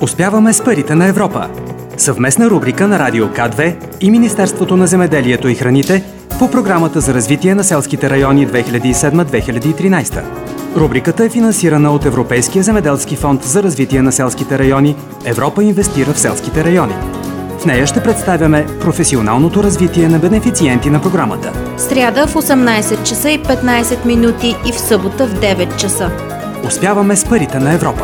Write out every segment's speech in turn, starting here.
Успяваме с парите на Европа. Съвместна рубрика на Радио К2 и Министерството на земеделието и храните по Програмата за развитие на селските райони 2007-2013. Рубриката е финансирана от Европейския земеделски фонд за развитие на селските райони „Европа инвестира в селските райони“. В нея ще представяме професионалното развитие на бенефициенти на програмата. Сряда в 18 часа и 15 минути и в събота в 9 часа. Успяваме с парите на Европа.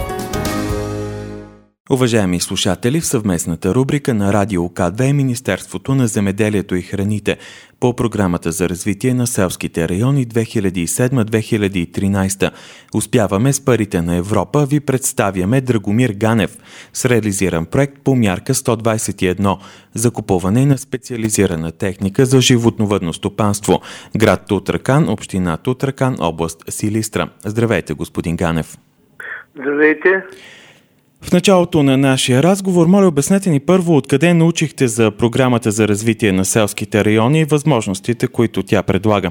Уважаеми слушатели, в съвместната рубрика на Радио К2 и Министерството на земеделието и храните по Програмата за развитие на селските райони 2007-2013 "Успяваме с парите на Европа" ви представяме Драгомир Ганев с реализиран проект по мярка 121 "Закупуване на специализирана техника за животновъдно стопанство", град Тутракан, община Тутракан, област Силистра. Здравейте, господин Ганев. Здравейте. В началото на нашия разговор, моля, обяснете ни първо откъде научихте за Програмата за развитие на селските райони и възможностите, които тя предлага.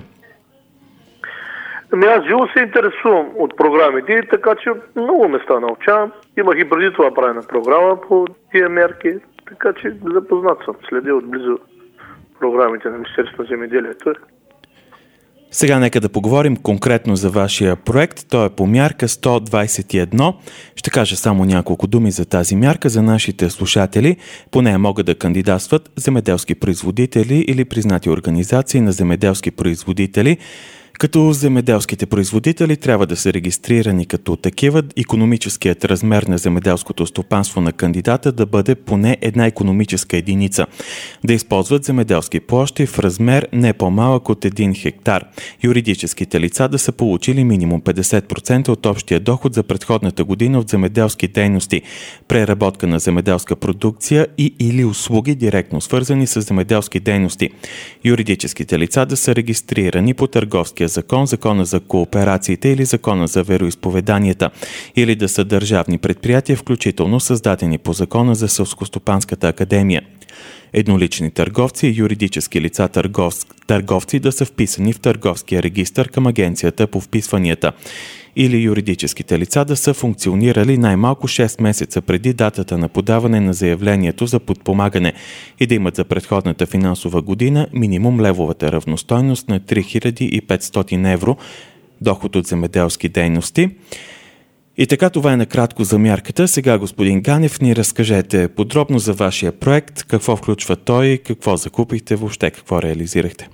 Аз живо се интересувам от програмите, така че много места научавам. Имах и преди това правена програма по тия мерки, така че запознат съм. Следя отблизо програмите на Министерството на земеделието. Сега нека да поговорим конкретно за вашия проект. Той е по мярка 121. Ще кажа само няколко думи за тази мярка за нашите слушатели. По нея могат да кандидатстват земеделски производители или признати организации на земеделски производители, като земеделските производители трябва да са регистрирани като такива. Икономическият размер на земеделското стопанство на кандидата да бъде поне една икономическа единица. Да използват земеделски площи в размер не по-малък от 1 хектар. Юридическите лица да са получили минимум 50% от общия доход за предходната година от земеделски дейности, преработка на земеделска продукция и или услуги, директно свързани с земеделски дейности. Юридическите лица да са регистрирани по Търговския закон, Закона за кооперациите или Закона за вероизповеданията, или да са държавни предприятия, включително създадени по Закона за Селскостопанската академия. Еднолични търговци и юридически лица търговци да са вписани в Търговския регистър към Агенцията по вписванията, или юридическите лица да са функционирали най-малко 6 месеца преди датата на подаване на заявлението за подпомагане и да имат за предходната финансова година минимум левовата равностойност на 3500 евро доход от земеделски дейности. И така, това е накратко за мярката. Сега, господин Ганев, ни разкажете подробно за вашия проект, какво включва той, какво закупихте, въобще какво реализирахте.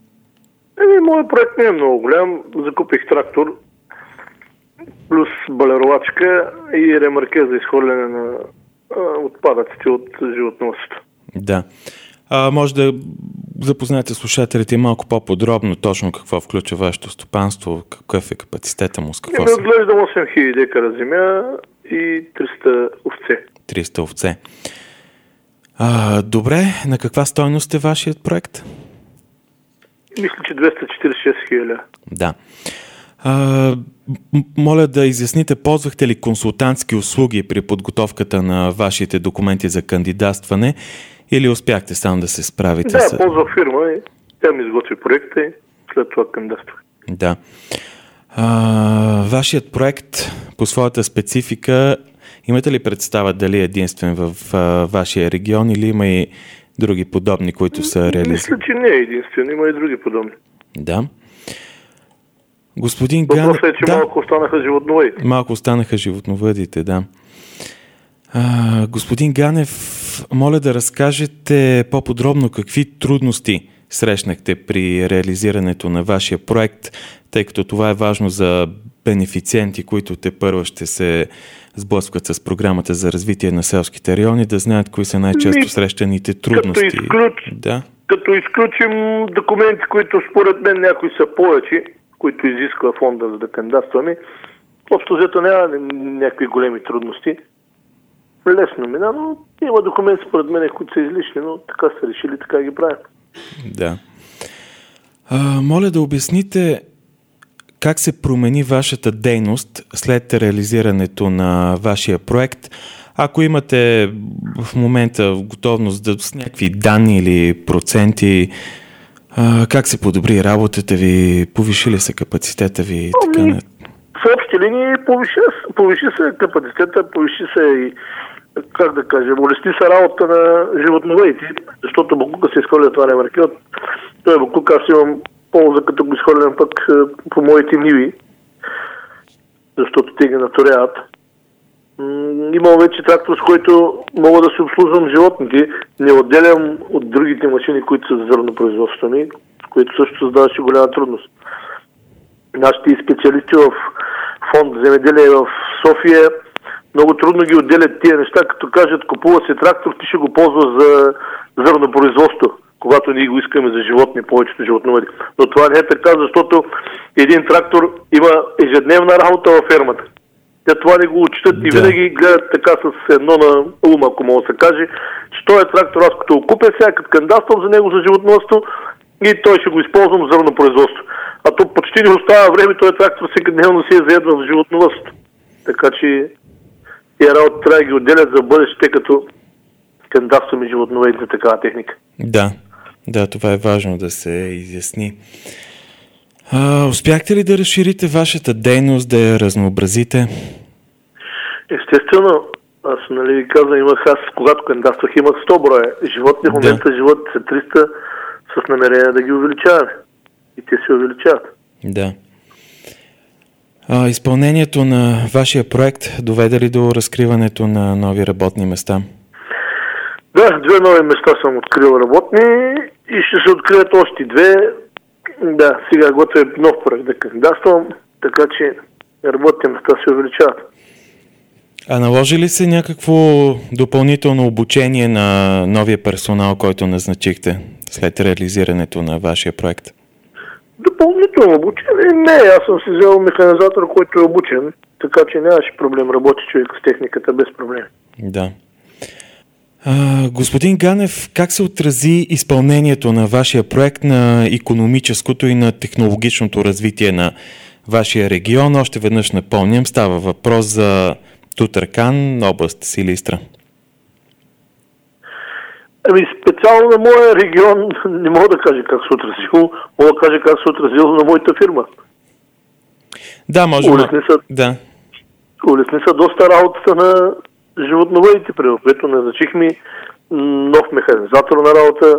Моят проект не е много голям. Закупих трактор плюс балеровачка и ремарке за изхвърляне на отпадъците от животновъдството. Да. Може да запознаете слушателите малко по-подробно точно какво включва вашето стопанство, какъв е капацитета му, с какво се... Отглеждам 8000 декара земя и 300 овце. 300 овце. Добре, на каква стойност е вашият проект? Мисля, че 246 000. Да. Моля да изясните, ползвахте ли консултантски услуги при подготовката на вашите документи за кандидатстване или успяхте сам да се справите? Да, ползвах фирма и тя ми изготви проекта и след това кандидатствах. Да. Вашият проект по своята специфика, имате ли представа дали е единствен в вашия регион или има и други подобни, които са реализирани? Мисля, че не е единствен, има и други подобни. Да. Господин Ганев... Въпросът е, че малко останаха животновъдите. Малко останаха животновъдите, да. Господин Ганев, моля да разкажете по-подробно какви трудности срещнахте при реализирането на вашия проект, тъй като това е важно за бенефициенти, които тепърва ще се сблъскват с Програмата за развитие на селските райони, да знаят кои са най-често срещаните трудности. Като изключим документи, които според мен някои са повече, които изисква фонда за да кандидатстваме, общо взето няма някакви големи трудности. Лесно мина, но има документи според мен, които са излишни, но така са решили, така ги правят. Да. Моля да обясните как се промени вашата дейност след реализирането на вашия проект. Ако имате в момента готовност с някакви данни или проценти, как се подобри работата ви, повиши ли се капацитета ви? в общи линии повиши се капацитета, повиши се и, как да кажем, улесни се работа на животновъдите, защото боклука се изхвърля това ремаркет. Той боклук аз имам полза, като го изхвърлям пък по моите ниви, защото те ги наторяват. Имам вече трактор, с който мога да се обслужвам животните. Не отделям от другите машини, които са за зърнопроизводството ми, което също създаваше голяма трудност. Нашите специалисти в фонд земеделие в София много трудно ги отделят тия неща, като кажат, купува се трактор, ти ще го ползваш за зърнопроизводство, когато ние го искаме за животни, повечето животновъди. Но това не е така, защото един трактор има ежедневна работа във фермата. Те това не го учитат и винаги гледат така с едно на ума, ако мога да се каже, че той е трактор, аз като го купя сега, като кандидатствам за него за животновъдство и той ще го използвам за зърнопроизводство. А то почти не остава време, той трактор всекидневно си е заедно за животновъдство. Така че тия работи трябва да ги отделят за бъдеще, като кандидатстваме животновъдите за такава техника. Да, това е важно да се изясни. Успяхте ли да разширите вашата дейност, да я разнообразите? Естествено, аз ви казвам, когато кандидатствах, имах 100 броя животни, в момента животни са 300 с намерение да ги увеличаваме. И те се увеличават. Да. Изпълнението на вашия проект доведе ли до разкриването на нови работни места? Да, 2 нови места съм открил работни и ще се открият още 2. Да, сега готвя нов проект да кандидатствам, така че работните места се увеличават. А наложи ли се някакво допълнително обучение на новия персонал, който назначихте след реализирането на вашия проект? Допълнително обучение? Не, аз съм си взел механизатор, който е обучен, така че нямаше проблем, работи човек с техниката без проблем. Да. Господин Ганев, как се отрази изпълнението на вашия проект на икономическото и на технологичното развитие на вашия регион? Още веднъж напомням, става въпрос за Тутракан, област Силистра. Специално на моя регион не мога да кажа как се отразило, мога да кажа как се отразило на моята фирма. Да, може да. Улесни са доста работата на животновъдите, при което назначихме нов механизатор на работа.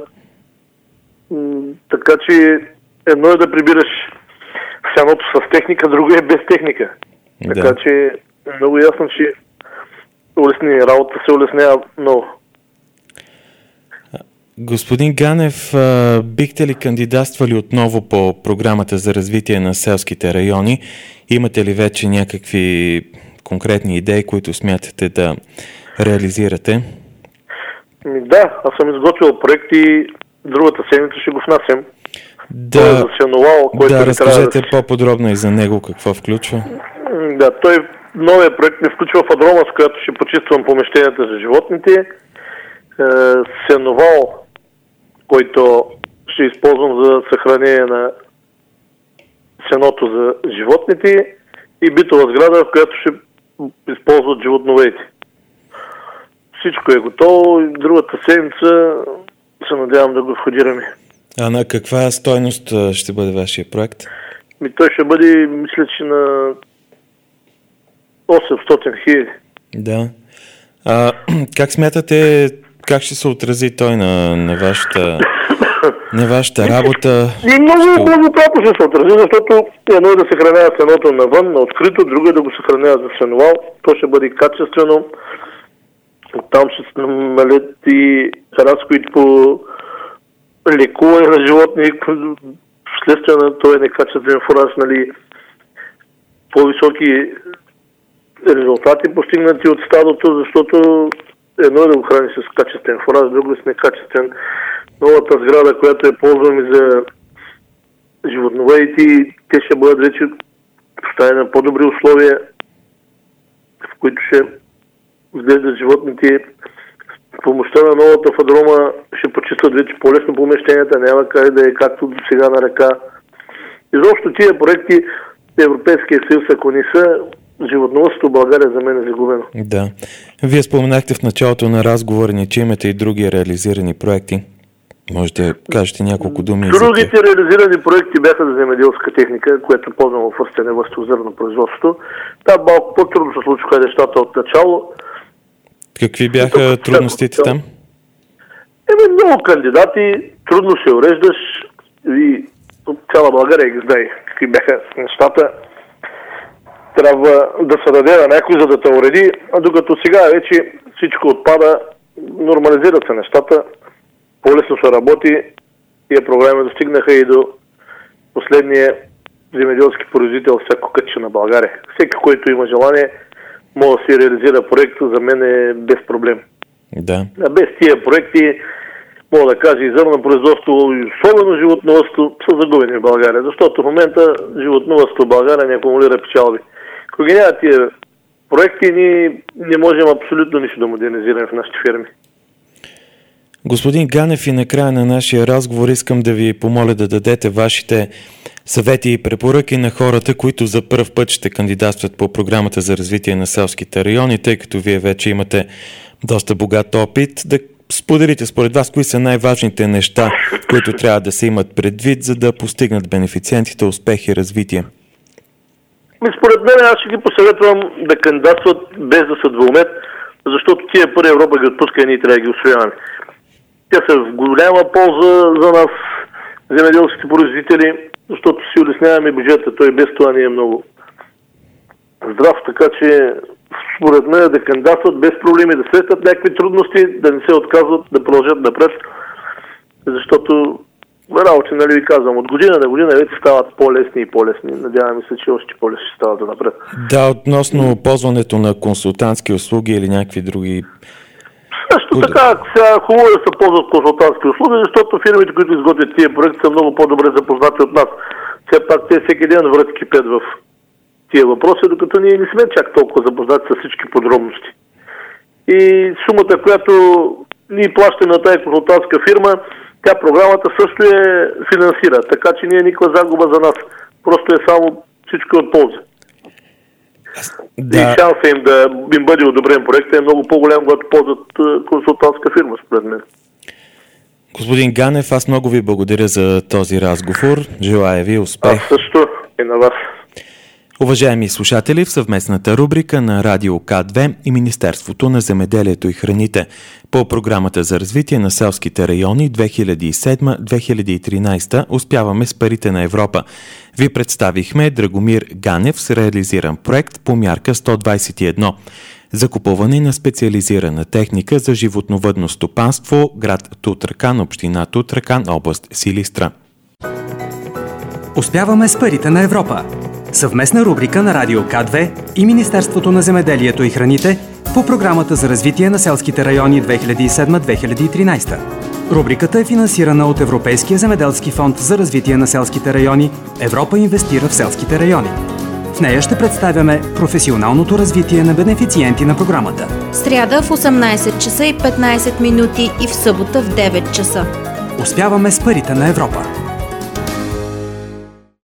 Така че едно е да прибираш сеното с техника, друго е без техника. Да. Така че много ясно, че работа се улеснява много. Господин Ганев, бихте ли кандидатствали отново по програмата за развитие на селските райони? Имате ли вече някакви конкретни идеи, които смятате да реализирате? Да, аз съм изготвил проект и другата седмица ще го внасям. Да, разкажете по-подробно и за него, какво включва. Да, новия проект ми включва фадрома, с която ще почиствам помещенията за животните, сеновал, който ще използвам за съхранение на сеното за животните и битова сграда, в която ще използват животновете. Всичко е готово и другата седмица се надявам да го входираме. А на каква стойност ще бъде вашия проект? Той ще бъде, мисля, че на 800 000. Да. Как смятате, как ще се отрази той на вашата работа? И много правилно ще се отрази, защото едно е да се хранява сеното навън, на открито, друго е да го съхранява за сеновал. То ще бъде качествено. Там ще се намалят и разходите по лекуване на животни, вследствие на този некачествен фураж, по-високи резултати постигнати от стадото, защото едно е да го храни с качествен фураж, друго с некачествен. Новата сграда, която я ползваме за животновъдите, те ще бъдат вече поставени на по-добри условия, в които ще изглеждат животните. С помощта на новата фадрома ще почистват вече по-лесно помещенията, няма как да е както до сега на ръка. Изобщо тия проекти Европейския съюз, ако не са, животновъдството в България за мен е загубено. Да. Вие споменахте в началото на разговора ни, че имате и други реализирани проекти. Можете да кажете няколко думи за тях. Другите реализирани проекти бяха за земеделска техника, която ползвам в растениевъдство, зърнопроизводството. Там малко по-трудно се случиха нещата от начало. Какви бяха трудностите там? Много кандидати, трудно се уреждаш и цяла България ги знае какви бяха нещата. Трябва да се даде на някой, за да те уреди, а докато сега вече всичко отпада, нормализират се нещата, по-лесно се работи. Тия програми достигнаха и до последния земеделски производител всяко кътче на България. Всеки, който има желание, може да си реализира проекта, за мен е без проблем. Да. А без тия проекти, мога да кажа, и зърнопроизводство, и особено животновъдство са загубени в България, защото в момента животновъдство в България не акумулира печалби. Ако ги няма тия проекти, ние не можем абсолютно нищо да модернизираме в нашите фирми. Господин Ганев, и накрая на нашия разговор искам да ви помоля да дадете вашите съвети и препоръки на хората, които за първ път ще кандидатстват по програмата за развитие на селските райони, тъй като вие вече имате доста богат опит. Да споделите според вас кои са най-важните неща, които трябва да се имат предвид, за да постигнат бенефициентите успех и развитие. Според мен аз ще ги посъветвам да кандидатстват без да се двоумят, защото тия пари Европа ги отпуска и ние трябва да ги усвояваме. Те са в голяма полза за нас, земеделските производители, защото си улесняваме бюджета. Той без това не е много здрав, така че според мен да кандидатстват без проблеми, да срещат някакви трудности, да не се отказват, да продължат напред, защото работи, нали ви казвам, от година на година вече стават по-лесни и по-лесни. Надяваме се, че още по-лесни ще стават да напред. Да, относно ползването на консултантски услуги или някакви други... Също така, сега хубаво да се ползват консултантски услуги, защото фирмите, които изготвят тия проекти, са много по-добре запознати от нас. Все пак те всеки ден врат кипят в тия въпроси, докато ние не сме чак толкова запознати с всички подробности. И сумата, която ние плащаме на тази консултантска фирма, тя програмата също е финансира, така че не е никаква загуба за нас. Просто е само всичко от полза. Да. И шанса им да им бъде одобрен проект е много по-голям, когато ползват консултантска фирма, според мен. Господин Ганев, аз много ви благодаря за този разговор. Желая ви успех. Аз също и на вас. Уважаеми слушатели, в съвместната рубрика на Радио К2 и Министерството на земеделието и храните по програмата за развитие на селските райони 2007-2013 успяваме с парите на Европа. Ви представихме Драгомир Ганев с реализиран проект по мярка 121. Закупуване на специализирана техника за животновъдно стопанство, град Тутракан, община Тутракан, област Силистра. Успяваме с парите на Европа. Съвместна рубрика на Радио К2 и Министерството на земеделието и храните по програмата за развитие на селските райони 2007-2013. Рубриката е финансирана от Европейския земеделски фонд за развитие на селските райони «Европа инвестира в селските райони». В нея ще представяме професионалното развитие на бенефициенти на програмата. Сряда в 18 часа и 15 минути и в събота в 9 часа. Успяваме с парите на Европа.